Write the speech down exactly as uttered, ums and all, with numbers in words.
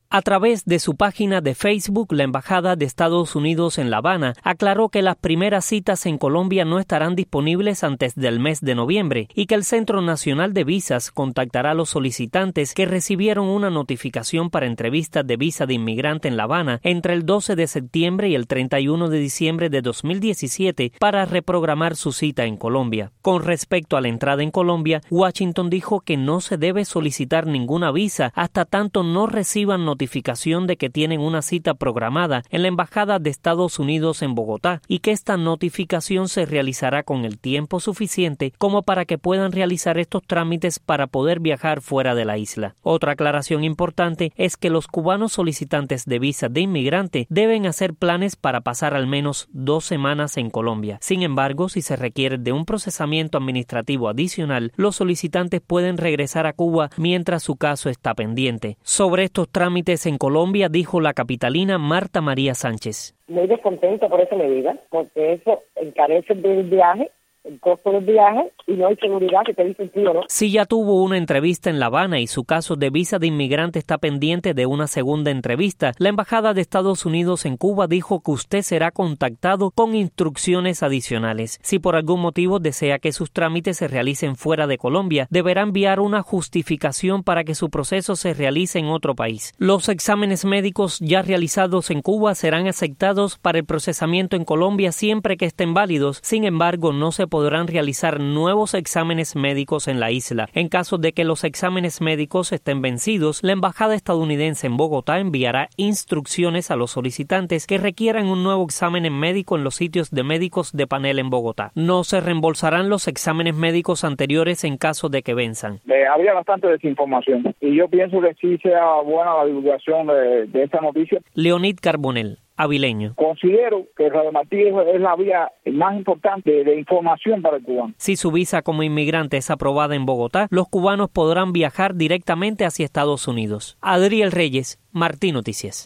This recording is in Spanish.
A través de su página de Facebook, la Embajada de Estados Unidos en La Habana aclaró que las primeras citas en Colombia no estarán disponibles antes del mes de noviembre y que el Centro Nacional de Visas contactará a los solicitantes que recibieron una notificación para entrevistas de visa de inmigrante en La Habana entre el doce de septiembre y el treinta y uno de diciembre de dos mil diecisiete para reprogramar su cita en Colombia. Con respecto a la entrada en Colombia, Washington dijo que no se debe solicitar ninguna visa hasta tanto no reciban notificación notificación de que tienen una cita programada en la Embajada de Estados Unidos en Bogotá y que esta notificación se realizará con el tiempo suficiente como para que puedan realizar estos trámites para poder viajar fuera de la isla. Otra aclaración importante es que los cubanos solicitantes de visa de inmigrante deben hacer planes para pasar al menos dos semanas en Colombia. Sin embargo, si se requiere de un procesamiento administrativo adicional, los solicitantes pueden regresar a Cuba mientras su caso está pendiente. Sobre estos trámites en Colombia, dijo la capitalina Marta María Sánchez. Muy descontenta por esa medida, porque eso encarece el viaje, el costo del viaje, y no hay seguridad que te dicen sí o no. Si ya tuvo una entrevista en La Habana y su caso de visa de inmigrante está pendiente de una segunda entrevista, la Embajada de Estados Unidos en Cuba dijo que usted será contactado con instrucciones adicionales. Si por algún motivo desea que sus trámites se realicen fuera de Colombia, deberá enviar una justificación para que su proceso se realice en otro país. Los exámenes médicos ya realizados en Cuba serán aceptados para el procesamiento en Colombia siempre que estén válidos. Sin embargo, no se podrán realizar nuevos exámenes médicos en la isla. En caso de que los exámenes médicos estén vencidos, la Embajada estadounidense en Bogotá enviará instrucciones a los solicitantes que requieran un nuevo examen médico en los sitios de médicos de panel en Bogotá. No se reembolsarán los exámenes médicos anteriores en caso de que venzan. Eh, había bastante desinformación y yo pienso que sí sea buena la divulgación de, de esta noticia. Leonid Carbonell, Avileño. Considero que Radio Martí es la vía más importante de, de información para el cubano. Si su visa como inmigrante es aprobada en Bogotá, los cubanos podrán viajar directamente hacia Estados Unidos. Adriel Reyes, Martí Noticias.